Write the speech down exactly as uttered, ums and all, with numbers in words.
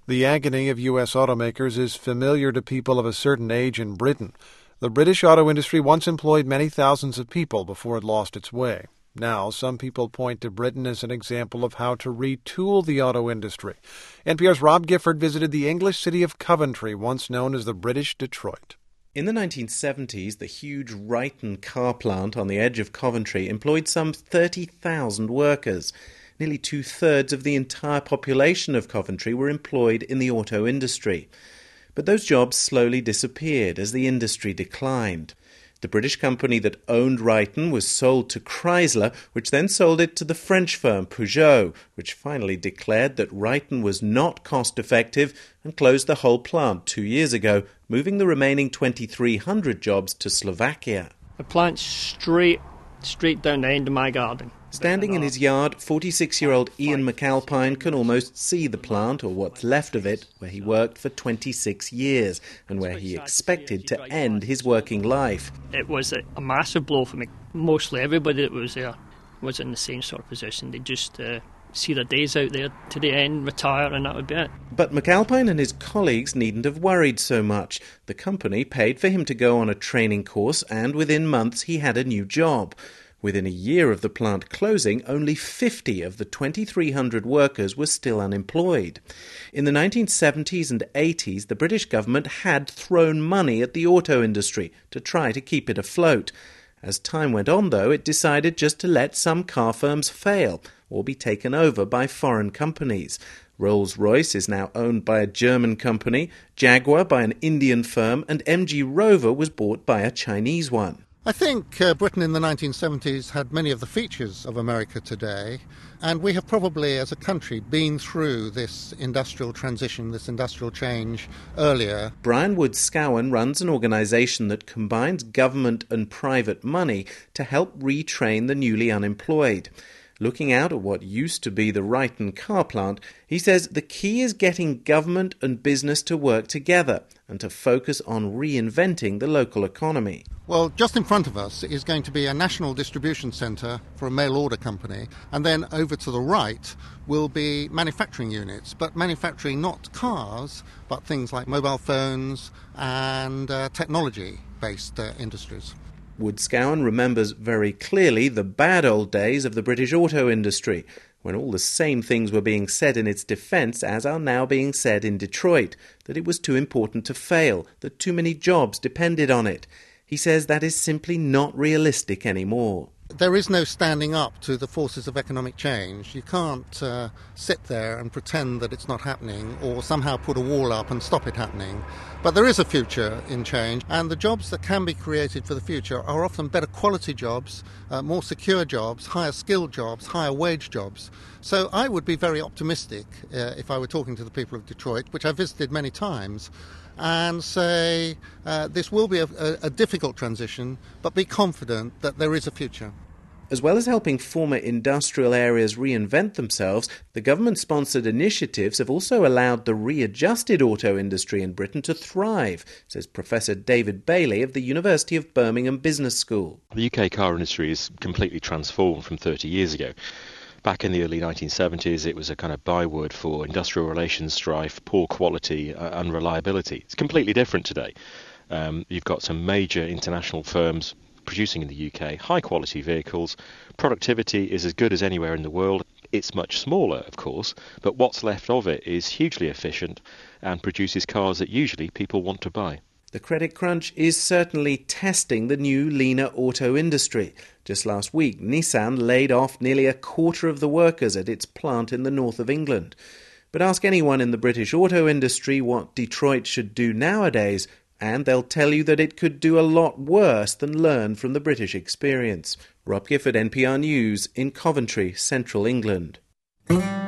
The agony of U S automakers is familiar to people of a certain age in Britain. The British auto industry once employed many thousands of people before it lost its way. Now, some people point to Britain as an example of how to retool the auto industry. N P R's Rob Gifford visited the English city of Coventry, once known as the British Detroit. In the nineteen seventies, the huge Wrighton car plant on the edge of Coventry employed some thirty thousand workers. Nearly two-thirds of the entire population of Coventry were employed in the auto industry. But those jobs slowly disappeared as the industry declined. The British company that owned Wrighton was sold to Chrysler, which then sold it to the French firm Peugeot, which finally declared that Wrighton was not cost-effective and closed the whole plant two years ago, moving the remaining twenty-three hundred jobs to Slovakia. The plant's straight, straight down the end of my garden. Standing in his yard, forty-six-year-old Ian McAlpine can almost see the plant, or what's left of it, where he worked for twenty-six years and where he expected to end his working life. It was a, a massive blow for me. Mostly everybody that was there was in the same sort of position. They just uh, see their days out there to the end, retire, and that would be it. But McAlpine and his colleagues needn't have worried so much. The company paid for him to go on a training course, and within months he had a new job. Within a year of the plant closing, only fifty of the twenty-three hundred workers were still unemployed. In the nineteen seventies and eighties, the British government had thrown money at the auto industry to try to keep it afloat. As time went on, though, it decided just to let some car firms fail or be taken over by foreign companies. Rolls-Royce is now owned by a German company, Jaguar by an Indian firm, and M G Rover was bought by a Chinese one. I think uh, Britain in the nineteen seventies had many of the features of America today, and we have probably, as a country, been through this industrial transition, this industrial change earlier. Brian Wood-Scowen runs an organisation that combines government and private money to help retrain the newly unemployed. Looking out at what used to be the Wrighton car plant, he says the key is getting government and business to work together and to focus on reinventing the local economy. Well, just in front of us is going to be a national distribution centre for a mail order company, and then over to the right will be manufacturing units, but manufacturing not cars, but things like mobile phones and uh, technology-based uh, industries. Wood-Scowen remembers very clearly the bad old days of the British auto industry, when all the same things were being said in its defence as are now being said in Detroit, that it was too important to fail, that too many jobs depended on it. He says that is simply not realistic anymore. There is no standing up to the forces of economic change. You can't uh, sit there and pretend that it's not happening or somehow put a wall up and stop it happening. But there is a future in change, and the jobs that can be created for the future are often better quality jobs, uh, more secure jobs, higher skilled jobs, higher wage jobs. So I would be very optimistic uh, if I were talking to the people of Detroit, which I visited many times, and say uh, this will be a, a, a difficult transition, but be confident that there is a future. As well as helping former industrial areas reinvent themselves, the government-sponsored initiatives have also allowed the readjusted auto industry in Britain to thrive, says Professor David Bailey of the University of Birmingham Business School. The U K car industry is completely transformed from thirty years ago. Back in the early nineteen seventies, it was a kind of byword for industrial relations strife, poor quality, uh, unreliability. It's completely different today. Um, you've got some major international firms producing in the U K high-quality vehicles. Productivity is as good as anywhere in the world. It's much smaller, of course, but what's left of it is hugely efficient and produces cars that usually people want to buy. The credit crunch is certainly testing the new, leaner auto industry. Just last week, Nissan laid off nearly a quarter of the workers at its plant in the north of England. But ask anyone in the British auto industry what Detroit should do nowadays, and they'll tell you that it could do a lot worse than learn from the British experience. Rob Gifford, N P R News, in Coventry, central England.